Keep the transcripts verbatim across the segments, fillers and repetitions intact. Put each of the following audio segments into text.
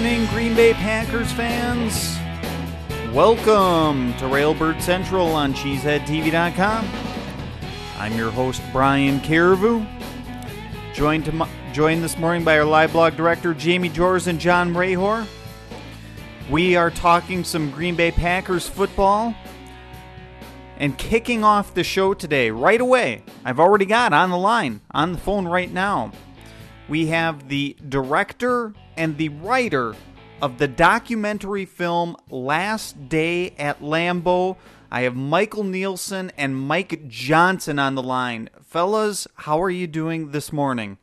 morning, Green Bay Packers fans. Welcome to Railbird Central on Cheesehead T V dot com. I'm your host, Brian Carriveau. Joined, to, joined this morning by our live blog director, Jamie Jors and John Rahor. We are talking some Green Bay Packers football. And kicking off the show today, right away, I've already got on the line, on the phone right now, we have the director and the writer of the documentary film Last Day at Lambeau. I have Michael Nielsen and Mike Johnson on the line. Fellas, how are you doing this morning?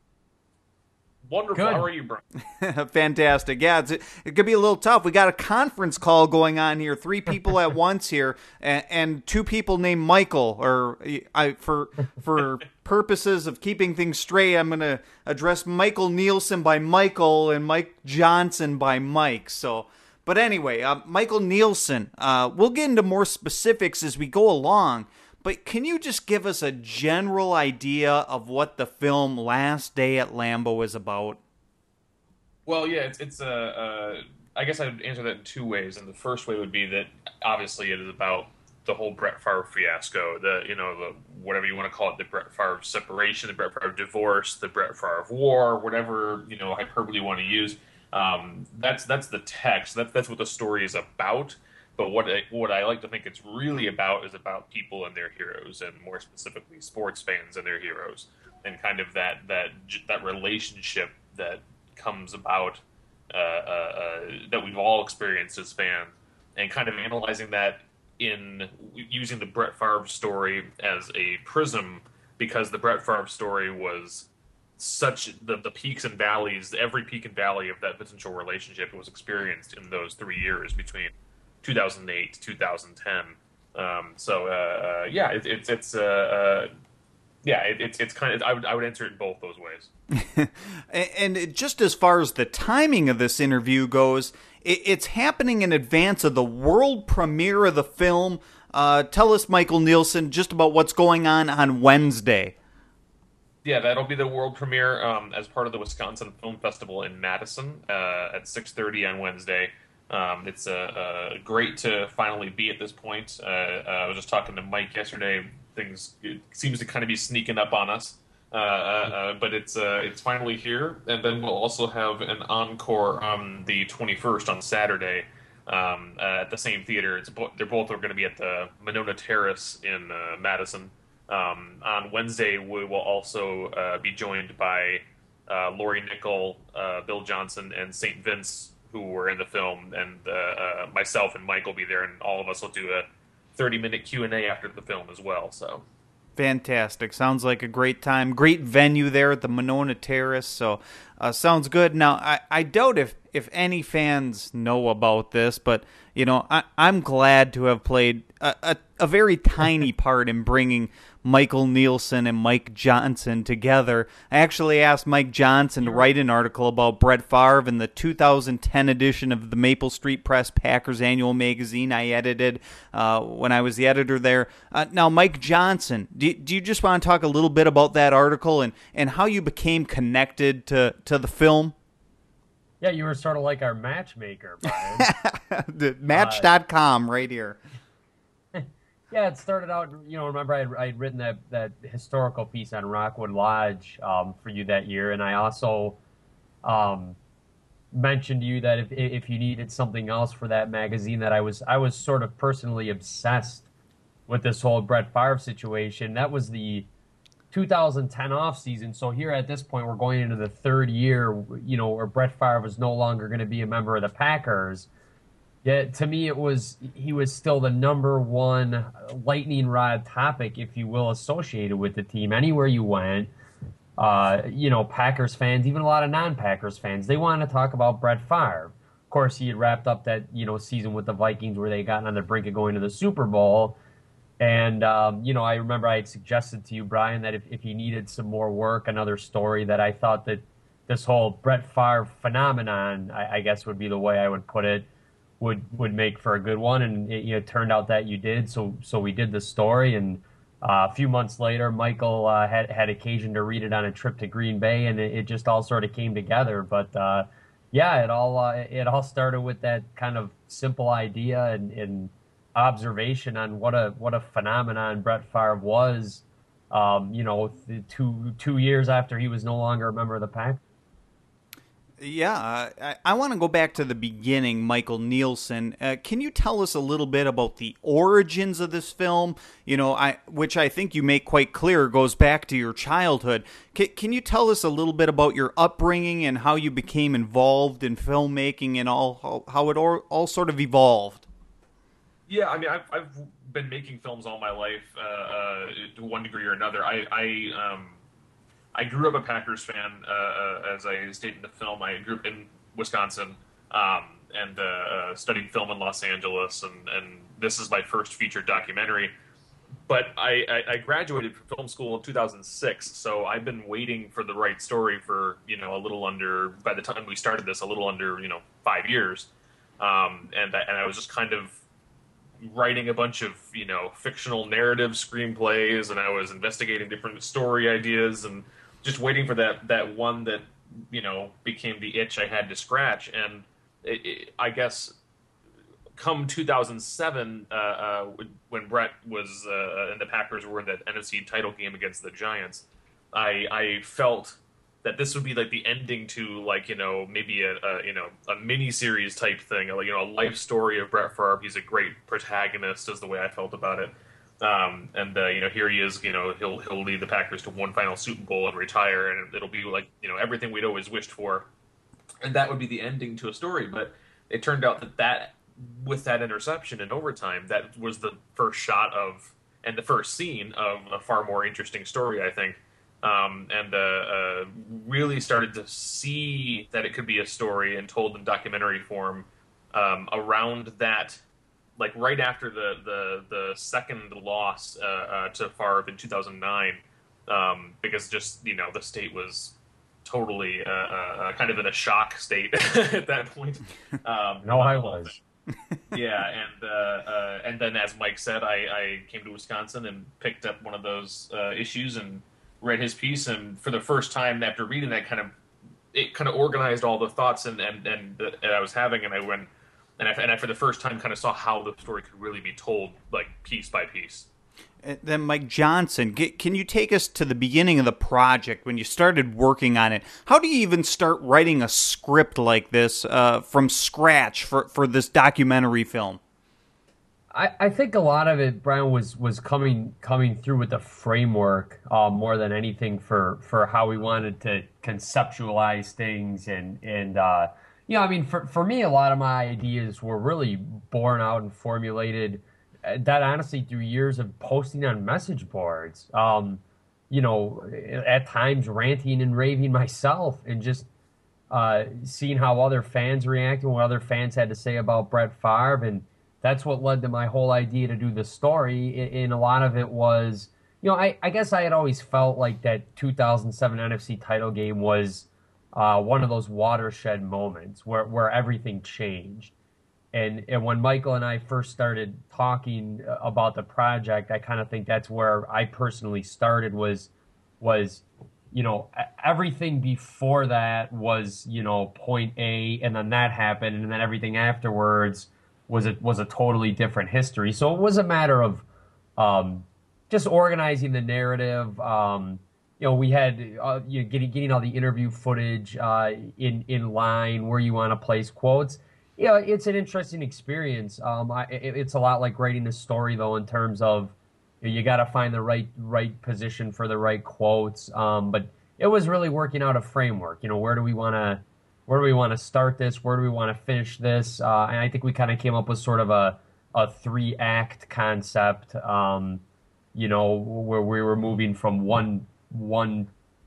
Wonderful. Good. How are you, Brian? Fantastic. Yeah, it's, it could be a little tough. We got a conference call going on here. Three people at once here, and, and two people named Michael. Or I, for for purposes of keeping things straight, I'm going to address Michael Nielsen by Michael and Mike Johnson by Mike. So, but anyway, uh, Michael Nielsen. Uh, we'll get into more specifics as we go along. But can you just give us a general idea of what the film Last Day at Lambeau is about? Well, yeah, it's it's a. Uh, uh, I guess I'd answer that in two ways, and the first way would be that obviously it is about the whole Brett Favre fiasco, the you know the whatever you want to call it, the Brett Favre separation, the Brett Favre divorce, the Brett Favre war, whatever you know hyperbole you want to use. Um, that's that's the text. That's that's what the story is about. But what I, what I like to think it's really about is about people and their heroes, and more specifically, sports fans and their heroes, and kind of that that that relationship that comes about uh, uh, uh, that we've all experienced as fans, and kind of analyzing that in using the Brett Favre story as a prism, because the Brett Favre story was such the, the peaks and valleys, every peak and valley of that potential relationship was experienced in those three years between two thousand eight to two thousand ten. Um, so uh, uh, yeah, it, it's it's uh, uh, yeah, it, it's it's kind of I would I would answer it in both those ways. And just as far as the timing of this interview goes, it's happening in advance of the world premiere of the film. Uh, tell us, Michael Nielsen, just about what's going on on Wednesday. Yeah, that'll be the world premiere um, as part of the Wisconsin Film Festival in Madison uh, at six thirty on Wednesday. Um, it's uh, uh, great to finally be at this point. Uh, uh, I was just talking to Mike yesterday. Things it seems to kind of be sneaking up on us, uh, uh, uh, but it's uh, it's finally here. And then we'll also have an encore on the twenty-first on Saturday um, uh, at the same theater. It's bo- they're both are going to be at the Monona Terrace in uh, Madison. Um, on Wednesday, we will also uh, be joined by uh, Lori Nickel, uh, Bill Johnson, and Saint Vince, who were in the film, and uh, uh, myself and Mike will be there, and all of us will do a thirty-minute Q and A after the film as well. So, fantastic! Sounds like a great time. Great venue there at the Monona Terrace. So, uh, sounds good. Now, I, I doubt if if any fans know about this, but you know, I, I'm glad to have played a, a, a very tiny part in bringing Michael Nielsen and Mike Johnson together. I actually asked Mike Johnson to write an article about Brett Favre in the two thousand ten edition of the Maple Street Press Packers Annual Magazine I edited uh, when I was the editor there. Uh, now, Mike Johnson, do, do you just want to talk a little bit about that article and, and how you became connected to, to the film? Yeah, you were sort of like our matchmaker, Brian. the match dot com uh, right here. Yeah, it started out, you know, remember I had, I had written that, that historical piece on Rockwood Lodge um, for you that year, and I also um, mentioned to you that if if you needed something else for that magazine, that I was I was sort of personally obsessed with this whole Brett Favre situation. That was the two thousand ten offseason, so here at this point, we're going into the third year, you know, where Brett Favre was no longer going to be a member of the Packers. Yeah, to me, it was he was still the number one lightning rod topic, if you will, associated with the team. Anywhere you went, uh, you know, Packers fans, even a lot of non-Packers fans, they wanted to talk about Brett Favre. Of course, he had wrapped up that you know season with the Vikings where they got on the brink of going to the Super Bowl. And, um, you know, I remember I had suggested to you, Brian, that if, if he needed some more work, another story, that I thought that this whole Brett Favre phenomenon, I, I guess would be the way I would put it, would would make for a good one, and it, you know, turned out that you did. So so we did the story, and uh, a few months later, Michael uh, had had occasion to read it on a trip to Green Bay, and it, it just all sort of came together. But uh, yeah, it all uh, it all started with that kind of simple idea and, and observation on what a what a phenomenon Brett Favre was. Um, you know, two two years after he was no longer a member of the Packers. Yeah, uh, I, I want to go back to the beginning, Michael Nielsen. Uh, can you tell us a little bit about the origins of this film? You know, I which I think you make quite clear goes back to your childhood. Can, can you tell us a little bit about your upbringing and how you became involved in filmmaking and all how, how it all, all sort of evolved? Yeah, I mean, I've, I've been making films all my life, uh, uh, to one degree or another. I, I um, I grew up a Packers fan, uh, uh, as I stated in the film. I grew up in Wisconsin, um, and uh, uh, studied film in Los Angeles, and, and this is my first feature documentary. But I, I, I graduated from film school in two thousand six, so I've been waiting for the right story for, you know, a little under, by the time we started this, a little under, you know, five years. Um, and, I, and I was just kind of writing a bunch of, you know, fictional narrative screenplays, and I was investigating different story ideas and just waiting for that, that one that, you know, became the itch I had to scratch. And it, it, I guess come two thousand seven, uh, uh, when Brett was uh, and the Packers were in that N F C title game against the Giants, I, I felt that this would be like the ending to, like, you know, maybe a, a you know a mini series type thing, like, you know, a life story of Brett Favre. He's a great protagonist, is the way I felt about it. Um, and uh, you know, here he is. You know, he'll he'll lead the Packers to one final Super Bowl and retire, and it'll be like, you know, everything we'd always wished for, and that would be the ending to a story. But it turned out that that with that interception in overtime, that was the first shot of and the first scene of a far more interesting story, I think. Um, and uh, uh, really started to see that it could be a story and told in documentary form um, around that, like right after the the, the second loss uh, uh, to Favre in two thousand nine, um, because just, you know, the state was totally uh, uh, kind of in a shock state at that point. Um, no, I was. Yeah, and uh, uh, and then, as Mike said, I, I came to Wisconsin and picked up one of those uh, issues and read his piece, and for the first time after reading that, kind of it kind of organized all the thoughts and and, and that I was having, and I went and I, and I for the first time kind of saw how the story could really be told, like piece by piece. And then Mike Johnson, get, can you take us to the beginning of the project when you started working on it? How do you even start writing a script like this uh, from scratch for, for this documentary film? I, I think a lot of it, Brian, was was coming coming through with the framework uh, more than anything for, for how we wanted to conceptualize things. And, and uh, you know, I mean, for, for me, a lot of my ideas were really born out and formulated that honestly through years of posting on message boards, um, you know, at times ranting and raving myself, and just uh, seeing how other fans reacted, what other fans had to say about Brett Favre. And that's what led to my whole idea to do the story. And a lot of it was, you know, I, I guess I had always felt like that two thousand seven N F C title game was uh, one of those watershed moments where, where everything changed. And and when Michael and I first started talking about the project, I kind of think that's where I personally started was, was, you know, everything before that was, you know, point A, and then that happened, and then everything afterwards was a, was a totally different history. So it was a matter of um, just organizing the narrative. Um, you know, we had uh, you know, getting getting all the interview footage uh, in in line where you want to place quotes. Yeah, it's an interesting experience. Um, I, it, it's a lot like writing a story, though, in terms of you, know, you got to find the right right position for the right quotes. Um, but it was really working out a framework. You know, where do we want to where do we want to start this? Where do we want to finish this? Uh, and I think we kind of came up with sort of a a three act concept. Um, you know, where we were moving from one one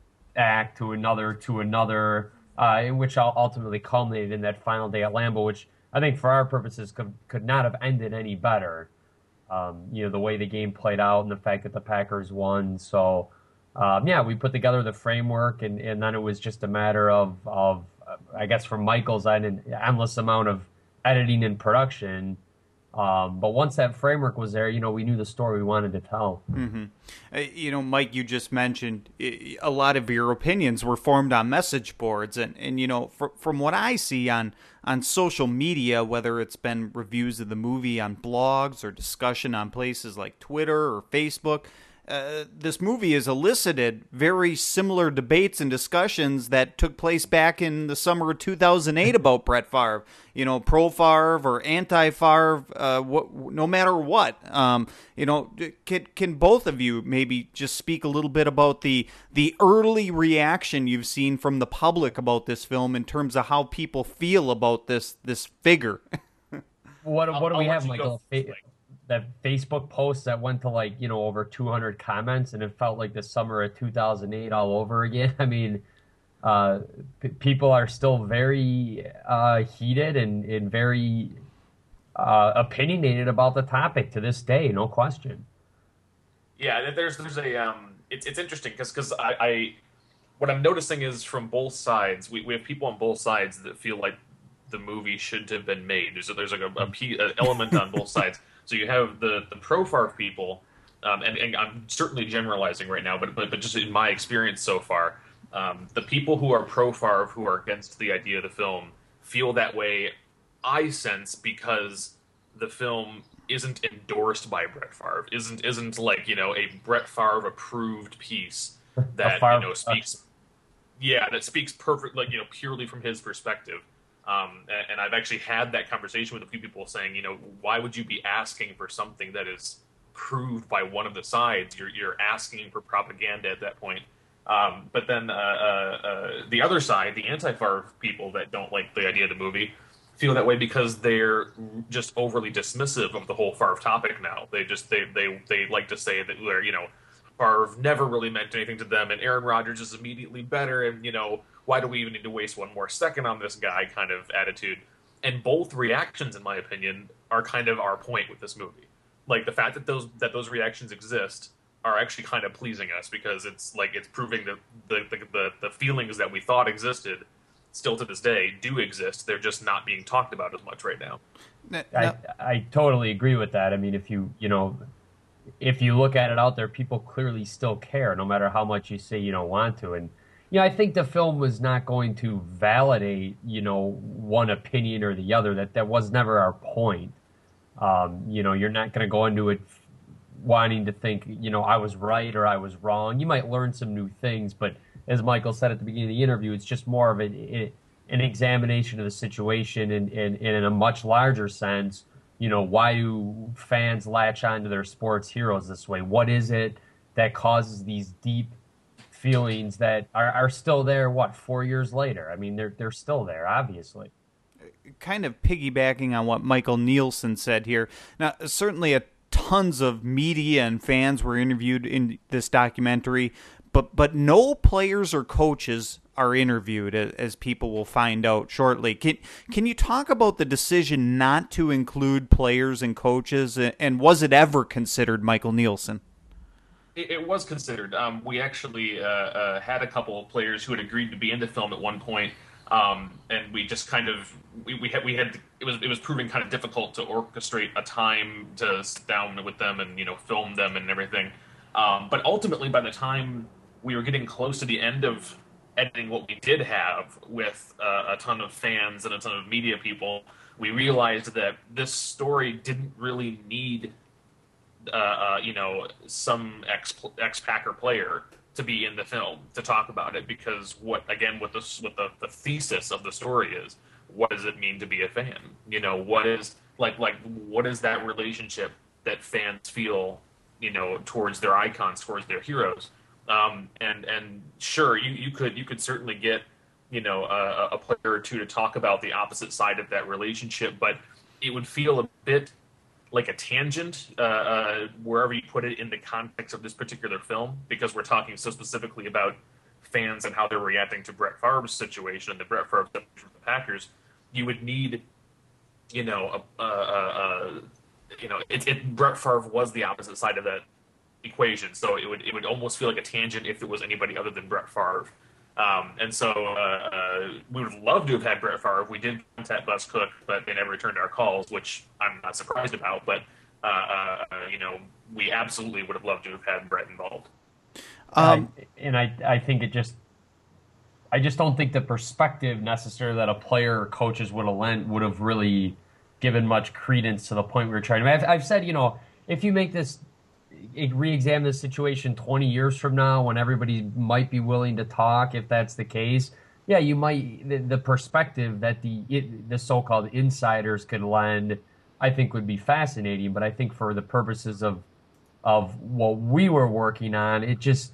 act to another to another. Uh, in which ultimately culminated in that final day at Lambeau, which I think for our purposes could, could not have ended any better. Um, you know, the way the game played out and the fact that the Packers won. So, um, yeah, we put together the framework, and, and then it was just a matter of, of uh, I guess from Michael's end, an endless amount of editing and production Um, but once that framework was there, you know, we knew the story we wanted to tell. Mm-hmm. Uh, you know, Mike, you just mentioned uh, a lot of your opinions were formed on message boards, and, and you know, fr- from what I see on on social media, whether it's been reviews of the movie on blogs or discussion on places like Twitter or Facebook. Uh, this movie has elicited very similar debates and discussions that took place back in the summer of two thousand eight about Brett Favre. You know, pro Favre or anti Favre, uh, what, no matter what. Um, you know, can can both of you maybe just speak a little bit about the the early reaction you've seen from the public about this film in terms of how people feel about this this figure? What what do I'll we let have, you Michael? go. Fa- That Facebook post that went to like, you know, over two hundred comments, and it felt like the summer of two thousand eight all over again. I mean, uh, p- people are still very uh, heated and, and very uh, opinionated about the topic to this day, no question. Yeah, there's there's a um, it's it's interesting because because I, I what I'm noticing is from both sides, we, we have people on both sides that feel like the movie shouldn't have been made. There's a, there's like a, a p- an element on both sides. So you have the the pro Favre people, um, and, and I'm certainly generalizing right now, but but but just in my experience so far, um, the people who are pro Favre who are against the idea of the film feel that way. I sense because the film isn't endorsed by Brett Favre, isn't isn't like you know a Brett Favre approved piece that Favre- you know speaks, yeah, that speaks perfect like you know purely from his perspective. Um, and, and I've actually had that conversation with a few people saying, you know, why would you be asking for something that is proved by one of the sides? You're you're asking for propaganda at that point. Um, but then uh, uh, uh, the other side, the anti-Favre people that don't like the idea of the movie, feel that way because they're just overly dismissive of the whole Favre topic now. They just they they they like to say that they're you know Favre never really meant anything to them, and Aaron Rodgers is immediately better, and you know why do we even need to waste one more second on this guy kind of attitude. And both reactions, in my opinion, are kind of our point with this movie. Like the fact that those that those reactions exist are actually kind of pleasing us because it's like it's proving that the the, the, the feelings that we thought existed still to this day do exist. They're just not being talked about as much right now. I, I totally agree with that. I mean, if you, you know, if you look at it out there, people clearly still care, no matter how much you say you don't want to. And, you know, I think the film was not going to validate, you know, one opinion or the other. That that was never our point. Um, you know, you're not going to go into it wanting to think, you know, I was right or I was wrong. You might learn some new things, but as Michael said at the beginning of the interview, it's just more of a, an examination of the situation and, and, and in a much larger sense, you know, why do fans latch onto their sports heroes this way? What is it that causes these deep feelings that are, are still there, what, four years later? I mean, they're they're still there, obviously. Kind of piggybacking on what Michael Nielsen said here. Now, certainly a tons of media and fans were interviewed in this documentary, but but no players or coaches are interviewed, as people will find out shortly. Can can you talk about the decision not to include players and coaches, and was it ever considered, Michael Nielsen? It, it was considered. Um, we actually uh, uh, had a couple of players who had agreed to be in the film at one point, um, and we just kind of we, we had we had it was it was proving kind of difficult to orchestrate a time to sit down with them and you know film them and everything. Um, but ultimately, by the time we were getting close to the end of editing what we did have with uh, a ton of fans and a ton of media people, we realized that this story didn't really need, uh, uh, you know, some ex ex Packer player to be in the film to talk about it, because what again, what this, what the, the thesis of the story is, what does it mean to be a fan? You know, what is like like what is that relationship that fans feel, you know, towards their icons, towards their heroes? Um, and and sure, you, you could you could certainly get you know a, a player or two to talk about the opposite side of that relationship, but it would feel a bit like a tangent uh, uh, wherever you put it in the context of this particular film, because we're talking so specifically about fans and how they're reacting to Brett Favre's situation and the Brett Favre situation with the Packers. You would need you know a, a, a, a you know it, it Brett Favre was the opposite side of that equation, so it would it would almost feel like a tangent if it was anybody other than Brett Favre. Um, and so uh, uh, we would have loved to have had Brett Favre. We did contact Bus Cook, but they never returned our calls, which I'm not surprised about. But uh, uh, you know, we absolutely would have loved to have had Brett involved. Um, I, and I, I think it just, I just don't think the perspective necessarily that a player or coaches would have lent would have really given much credence to the point we were trying to. I've, I've said, you know, if you make this, re-examine this situation twenty years from now, when everybody might be willing to talk, if that's the case, yeah, you might. The, the perspective that the it, the so-called insiders could lend, I think, would be fascinating. But I think for the purposes of of what we were working on, it just,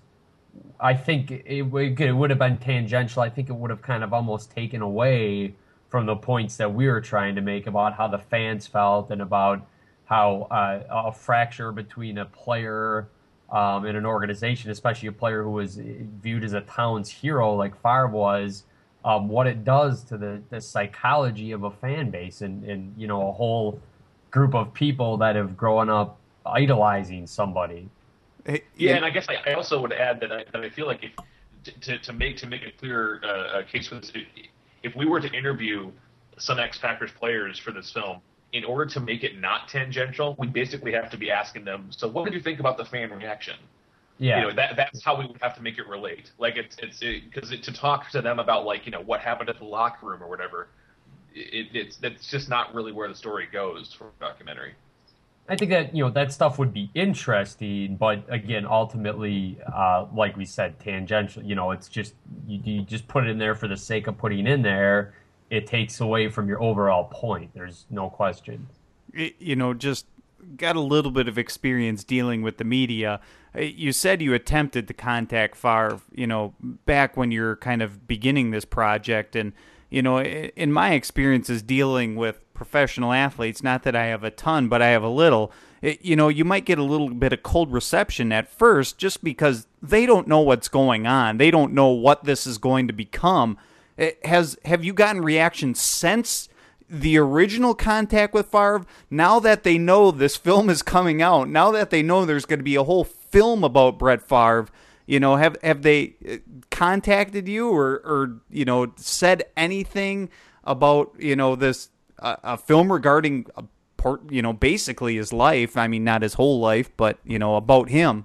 I think it, it would have been tangential. I think it would have kind of almost taken away from the points that we were trying to make about how the fans felt and about how uh, a fracture between a player um, and an organization, especially a player who was viewed as a town's hero like Favre was, um, what it does to the, the psychology of a fan base and, and, you know, a whole group of people that have grown up idolizing somebody. Yeah, and I guess I, I also would add that I, that I feel like if to, to make to make a clear uh, case for this, if we were to interview some ex-Packers players for this film, in order to make it not tangential, we basically have to be asking them, so what did you think about the fan reaction? Yeah. You know, that that's how we would have to make it relate. Like, it's it's because it, it, to talk to them about, like, you know, what happened at the locker room or whatever, it, it's that's just not really where the story goes for a documentary. I think that, you know, that stuff would be interesting, but again, ultimately, uh, like we said, tangential. You know, it's just you, you just put it in there for the sake of putting it in there. It takes away from your overall point. There's no question. It, you know, just got a little bit of experience dealing with the media. You said you attempted to contact Favre, you know, back when you're kind of beginning this project, and you know, in my experiences dealing with professional athletes, not that I have a ton, but I have a little, it, you know, you might get a little bit of cold reception at first just because they don't know what's going on. They don't know what this is going to become. It has Have you gotten reactions since the original contact with Favre? Now that they know this film is coming out, now that they know there's going to be a whole film about Brett Favre, you know, have have they contacted you or, or you know, said anything about, you know, this uh, a film regarding a part, you know, basically his life? I mean, not his whole life, but you know, about him.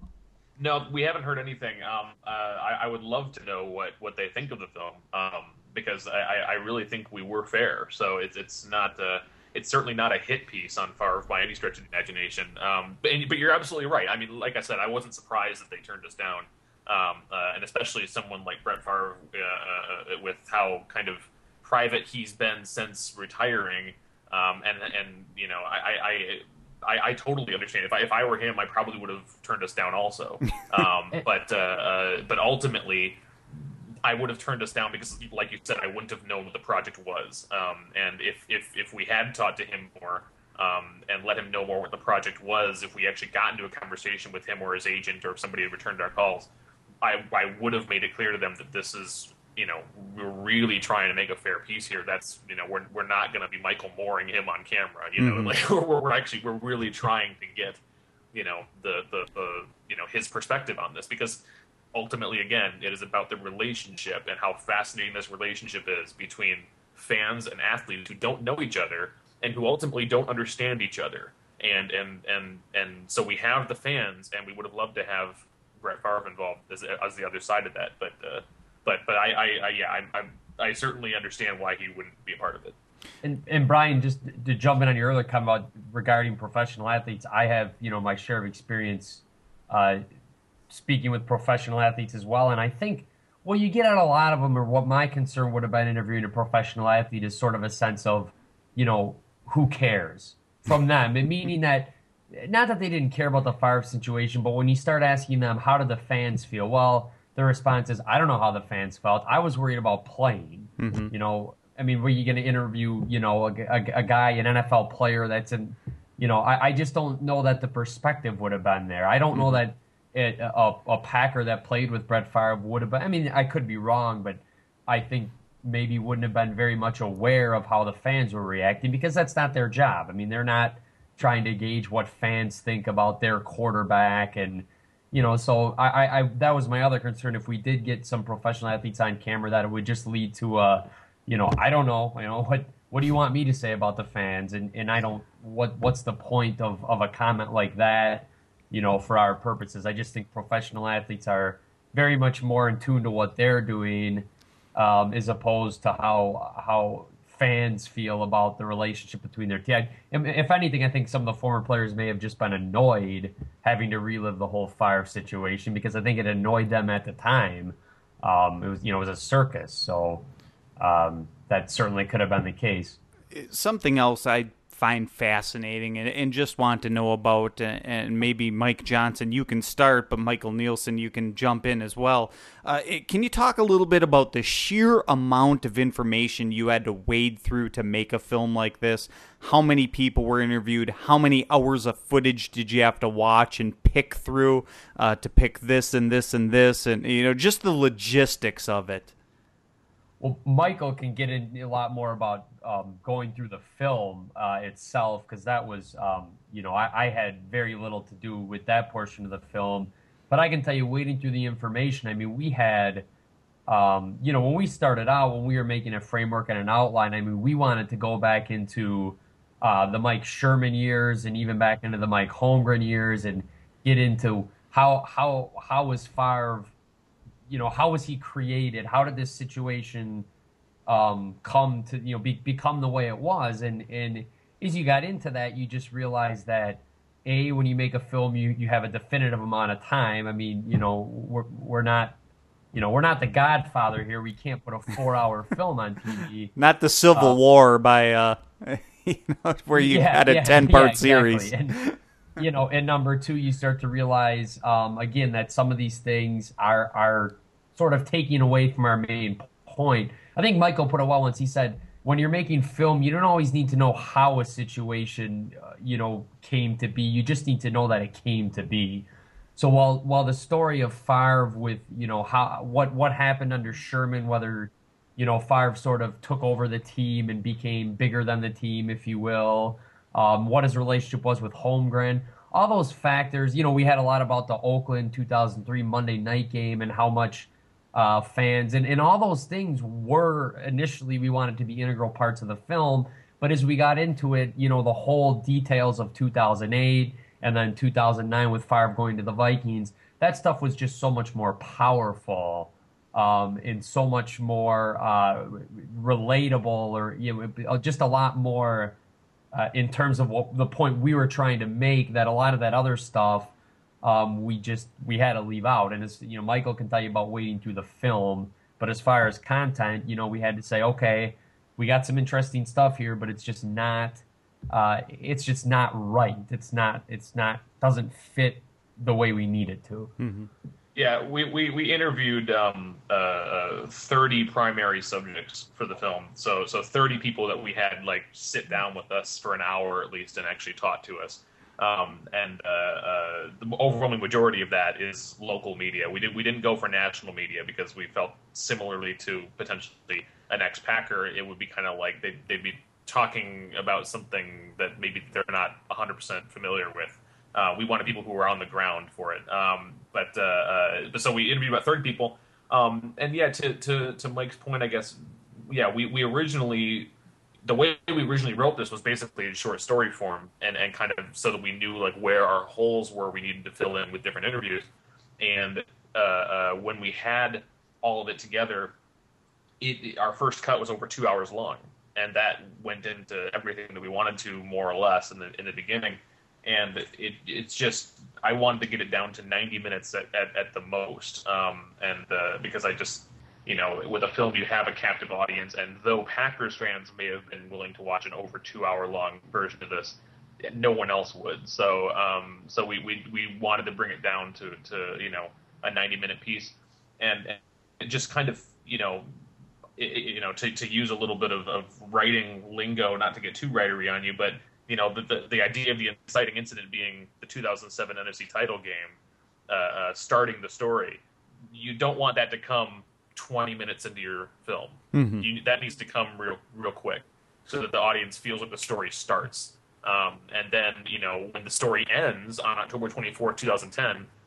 No, we haven't heard anything. Um, uh, I, I would love to know what, what they think of the film, um, because I, I really think we were fair. So it's it's not uh, it's certainly not a hit piece on Favre by any stretch of the imagination. Um, but, but you're absolutely right. I mean, like I said, I wasn't surprised that they turned us down, um, uh, and especially someone like Brett Favre, uh, uh, with how kind of private he's been since retiring. Um, and and you know, I. I I, I totally understand. If I if I were him, I probably would have turned us down also. Um, but uh, uh, but ultimately, I would have turned us down because, like you said, I wouldn't have known what the project was. Um, and if, if if we had talked to him more um, and let him know more what the project was, if we actually got into a conversation with him or his agent, or if somebody had returned our calls, I I would have made it clear to them that this is, you know, we're really trying to make a fair piece here. That's, you know, we're we're not going to be Michael Mooring him on camera. You know, mm-hmm. like we're, we're actually we're really trying to get, you know, the, the the you know, his perspective on this, because ultimately, again, it is about the relationship and how fascinating this relationship is between fans and athletes who don't know each other and who ultimately don't understand each other. And and and and so we have the fans, and we would have loved to have Brett Favre involved as, as the other side of that, but. Uh, But but I, I, I yeah I, I I certainly understand why he wouldn't be a part of it. And and Brian, just to jump in on your earlier comment about regarding professional athletes, I have, you know, my share of experience uh, speaking with professional athletes as well, and I think what you get out of a lot of them, or what my concern would have been interviewing a professional athlete, is sort of a sense of, you know, who cares from them, and meaning that. Not that they didn't care about the Favre situation, but when you start asking them, how did the fans feel? Well, the response is, I don't know how the fans felt. I was worried about playing. Mm-hmm. You know, I mean, were you going to interview, you know, a, a, a guy, an N F L player that's in, you know, I, I just don't know that the perspective would have been there. I don't mm-hmm. know that it, a, a Packer that played with Brett Favre would have been. I mean, I could be wrong, but I think maybe wouldn't have been very much aware of how the fans were reacting, because that's not their job. I mean, they're not trying to gauge what fans think about their quarterback and, you know, so I, I, I that was my other concern. If we did get some professional athletes on camera, that it would just lead to a, you know, I don't know, you know, what what do you want me to say about the fans? And and I don't what what's the point of of a comment like that, you know, for our purposes? I just think professional athletes are very much more in tune to what they're doing, um, as opposed to how how fans feel about the relationship between their team. And if anything, I think some of the former players may have just been annoyed having to relive the whole fire situation because I think it annoyed them at the time. Um, it was, you know, it was a circus, so um, that certainly could have been the case. Something else I find fascinating and, and just want to know about, and maybe Mike Johnson, you can start, but Michael Nielsen, you can jump in as well. Uh, it, can you talk a little bit about the sheer amount of information you had to wade through to make a film like this? How many people were interviewed? How many hours of footage did you have to watch and pick through uh, to pick this and this and this? And, you know, just the logistics of it. Well, Michael can get in a lot more about um, going through the film uh, itself, because that was, um, you know, I, I had very little to do with that portion of the film. But I can tell you, wading through the information, I mean, we had, um, you know, when we started out, when we were making a framework and an outline, I mean, we wanted to go back into uh, the Mike Sherman years and even back into the Mike Holmgren years and get into how how how was Favre, you know, how was he created? How did this situation um, come to, you know, be, become the way it was? And and as you got into that, you just realized that, A, when you make a film, you, you have a definitive amount of time. I mean, you know, we're we're not, you know, we're not the Godfather here. We can't put a four-hour film on T V. Not the Civil uh, War by, uh, you know, where you yeah, had a yeah, ten-part yeah, exactly. series. And, you know, and number two, you start to realize, um, again, that some of these things are are sort of taking away from our main point. I think Michael put it well once. He said, when you're making film, you don't always need to know how a situation, uh, you know, came to be. You just need to know that it came to be. So while while the story of Favre with, you know, how what what happened under Sherman, whether, you know, Favre sort of took over the team and became bigger than the team, if you will, um, what his relationship was with Holmgren, all those factors. You know, we had a lot about the Oakland two thousand three Monday night game and how much uh, fans and, and all those things were initially we wanted to be integral parts of the film. But as we got into it, you know, the whole details of two thousand eight and then two thousand nine with Favre going to the Vikings, that stuff was just so much more powerful um, and so much more uh, relatable, or, you know, just a lot more uh, in terms of what the point we were trying to make, that a lot of that other stuff um, we just we had to leave out. And as you know, Michael can tell you about wading through the film, but as far as content, you know, we had to say, okay, we got some interesting stuff here, but it's just not uh, it's just not right. It's not it's not doesn't fit the way we need it to. Mm-hmm. Yeah, we, we, we interviewed um, uh, uh, thirty primary subjects for the film. So so thirty people that we had like sit down with us for an hour at least and actually talk to us. Um, and uh, uh, the overwhelming majority of that is local media. We did we didn't go for national media because we felt similarly to potentially an ex-Packer, it would be kind of like they'd, they'd be talking about something that maybe they're not one hundred percent familiar with. Uh, we wanted people who were on the ground for it. Um, but, uh, uh, but so we interviewed about thirty people. Um, and yeah, to, to, to Mike's point, I guess, yeah, we, we originally, the way we originally wrote this was basically in short story form and, and kind of so that we knew like where our holes were we needed to fill in with different interviews. And uh, uh, when we had all of it together, it, our first cut was over two hours long. And that went into everything that we wanted to, more or less, in the in the beginning. And it it's just, I wanted to get it down to ninety minutes at, at, at the most. Um, and uh, because I just, you know, with a film, you have a captive audience. And though Packers fans may have been willing to watch an over two hour long version of this, no one else would. So um, so we, we, we wanted to bring it down to, to you know, a ninety minute piece. And, and it just kind of, you know, it, you know, to, to use a little bit of, of writing lingo, not to get too writery on you, but you know, the, the the idea of the inciting incident being the two thousand seven N F C title game, uh, uh, starting the story. You don't want that to come twenty minutes into your film. Mm-hmm. You, that needs to come real real quick, so that the audience feels like the story starts. Um, and then, you know, when the story ends on October twenty-fourth, two thousand ten,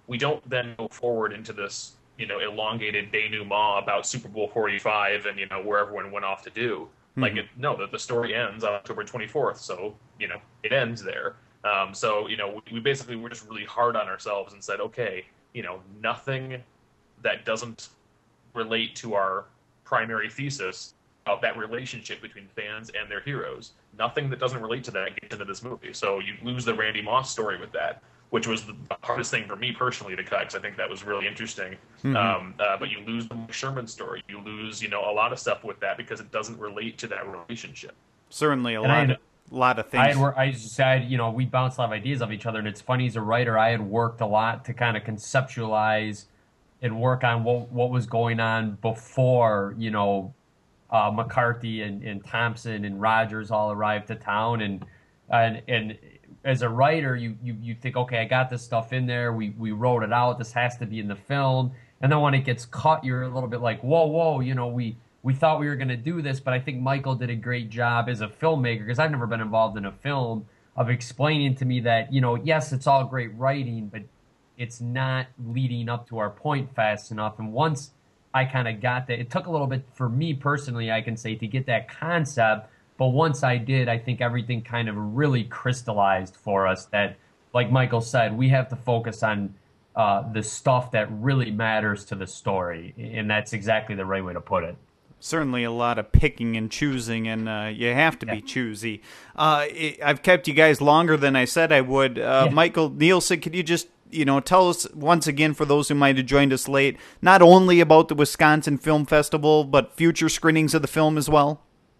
we don't then go forward into this, you know, elongated denouement about Super Bowl forty-five and, you know, where everyone went off to do. Mm-hmm. Like, it, no, the, the story ends on October twenty-fourth, so, you know, it ends there. Um, so, you know, we, we basically were just really hard on ourselves and said, okay, you know, nothing that doesn't relate to our primary thesis of that relationship between fans and their heroes. Nothing that doesn't relate to that gets into this movie. So you lose the Randy Moss story with that, which was the hardest thing for me personally to cut, because I think that was really interesting. Mm-hmm. Um, uh, but you lose the Mike Sherman story. You lose, you know, a lot of stuff with that because it doesn't relate to that relationship. Certainly a and lot had, of a lot of things. I had, I said, you know, we bounced a lot of ideas off each other, and it's funny, as a writer, I had worked a lot to kind of conceptualize and work on what what was going on before, you know, uh, McCarthy and, and Thompson and Rogers all arrived to town, and and and as a writer, you, you you think, okay, I got this stuff in there, we we wrote it out, this has to be in the film, and then when it gets cut, you're a little bit like, whoa, whoa, you know, we we thought we were going to do this, but I think Michael did a great job as a filmmaker, because I've never been involved in a film, of explaining to me that, you know, yes, it's all great writing, but it's not leading up to our point fast enough. And once I kind of got that, it took a little bit for me personally, I can say, to get that concept. But once I did, I think everything kind of really crystallized for us that, like Michael said, we have to focus on uh, the stuff that really matters to the story. And that's exactly the right way to put it. Certainly a lot of picking and choosing, and uh, you have to yeah. be choosy. Uh, I've kept you guys longer than I said I would. Uh, yeah. Michael Nielsen, could you just, you know, tell us once again, for those who might have joined us late, not only about the Wisconsin Film Festival, but future screenings of the film as well?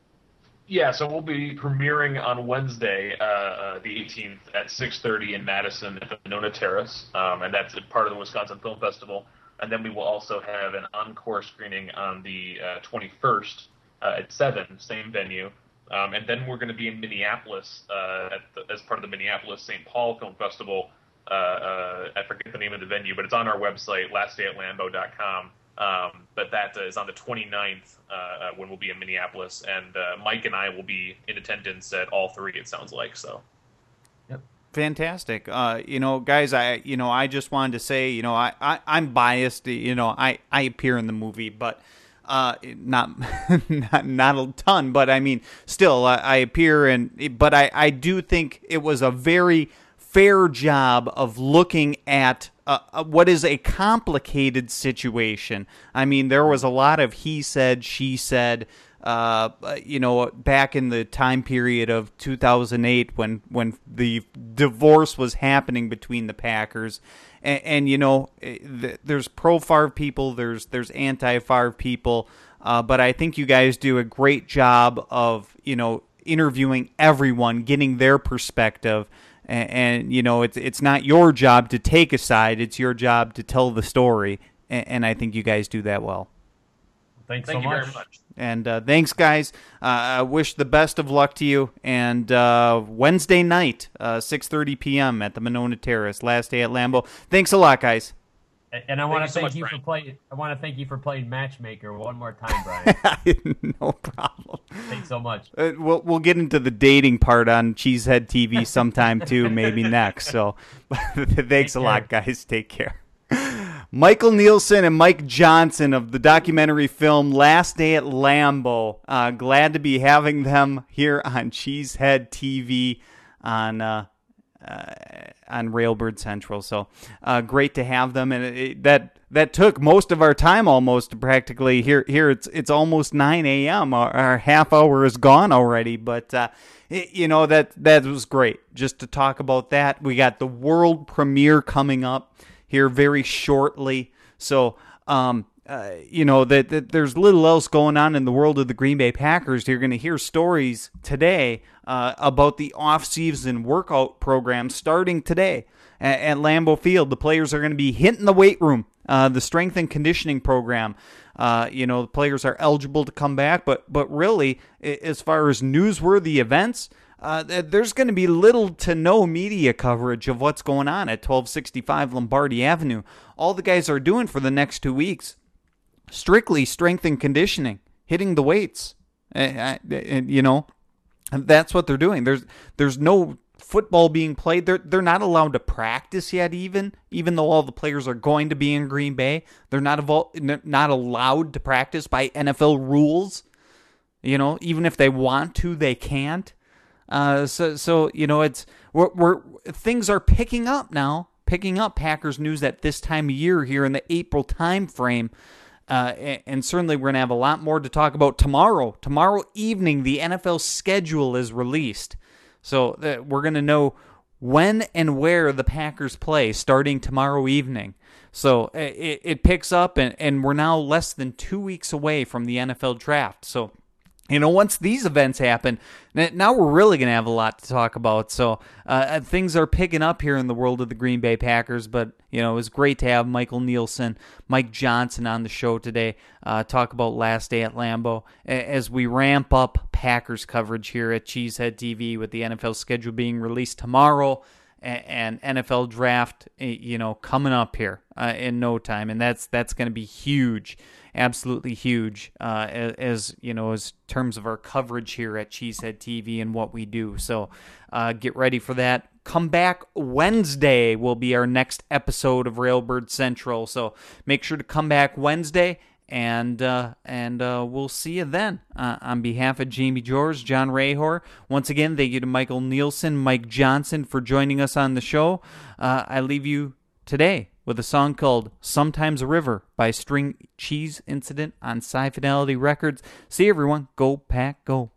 Yeah, so we'll be premiering on Wednesday, uh, uh, the eighteenth, at six thirty in Madison at the Monona Terrace, um, and that's part of the Wisconsin Film Festival. And then we will also have an encore screening on the uh, twenty-first uh, at seven, same venue. Um, and then we're going to be in Minneapolis uh, at the, as part of the Minneapolis Saint Paul Film Festival. Uh, uh, I forget the name of the venue, but it's on our website, last day at lambeau dot com. Um, but that uh, is on the twenty-ninth uh, uh, when we'll be in Minneapolis. And uh, Mike and I will be in attendance at all three, it sounds like. So. Fantastic. Uh, you know, guys, I, you know, I just wanted to say, you know, I, I, I'm biased, you know, I, I appear in the movie, but, uh, not, not, not a ton, but I mean, still, I, I appear in, but I, I do think it was a very fair job of looking at uh, what is a complicated situation. I mean, there was a lot of he said, she said, Uh, you know, back in the time period of two thousand eight when, when the divorce was happening between the Packers. And, and you know, there's pro-Favre people, there's there's anti-Favre people, uh, but I think you guys do a great job of, you know, interviewing everyone, getting their perspective. And, and you know, it's, it's not your job to take a side, it's your job to tell the story. And, and I think you guys do that well. Thanks Thank so you much. very much. And uh, thanks, guys. Uh, I wish the best of luck to you. And uh, Wednesday night, uh, six thirty p.m. at the Monona Terrace, last day at Lambeau. Thanks a lot, guys. And I want to thank, thank you, so you for playing. I want to thank you for playing Matchmaker one more time, Brian. No problem. Thanks so much. Uh, we'll we'll get into the dating part on Cheesehead T V sometime too, maybe next. So, thanks Take a care. lot, guys. Take care. Michael Nielsen and Mike Johnson of the documentary film Last Day at Lambeau. Uh, glad to be having them here on Cheesehead T V on uh, uh, on Railbird Central. So uh, great to have them, and it, it, that that took most of our time, almost practically. Here, here it's it's almost nine a.m. Our, our half hour is gone already, but uh, it, you know that that was great just to talk about that. We got the world premiere coming up here very shortly. So, um, uh, you know, that, that there's little else going on in the world of the Green Bay Packers. You're going to hear stories today uh, about the off-season workout program starting today at, at Lambeau Field. The players are going to be hitting the weight room, uh, the strength and conditioning program. Uh, you know, the players are eligible to come back, but but really, as far as newsworthy events, Uh, there's going to be little to no media coverage of what's going on at twelve sixty-five Lombardi Avenue. All the guys are doing for the next two weeks, strictly strength and conditioning, hitting the weights. Uh, uh, you know, that's what they're doing. There's there's no football being played. They're they're not allowed to practice yet, even even though all the players are going to be in Green Bay. They're not evol- not allowed to practice by N F L rules. You know, even if they want to, they can't. Uh, so so you know, it's we're, we're things are picking up now, picking up Packers news at this time of year here in the April time frame. Uh, and, and certainly we're going to have a lot more to talk about tomorrow. Tomorrow evening, the N F L schedule is released. So uh, we're going to know when and where the Packers play starting tomorrow evening. So it, it picks up, and, and we're now less than two weeks away from the N F L draft. So, you know, once these events happen, now we're really going to have a lot to talk about. So uh, things are picking up here in the world of the Green Bay Packers. But, you know, it was great to have Michael Nielsen, Mike Johnson on the show today, uh, talk about last day at Lambeau as we ramp up Packers coverage here at Cheesehead T V with the N F L schedule being released tomorrow and N F L draft, you know, coming up here uh, in no time. And that's that's going to be huge. Absolutely huge, uh, as, as you know, as terms of our coverage here at Cheesehead T V and what we do. So, uh, get ready for that. Come back Wednesday will be our next episode of Railbird Central. So make sure to come back Wednesday, and uh, and uh, we'll see you then. Uh, on behalf of Jamie George, John Rahor, once again, thank you to Michael Nielsen, Mike Johnson for joining us on the show. Uh, I leave you today with a song called Sometimes a River by String Cheese Incident on Sci Fidelity Records. See you, everyone. Go Pack, go.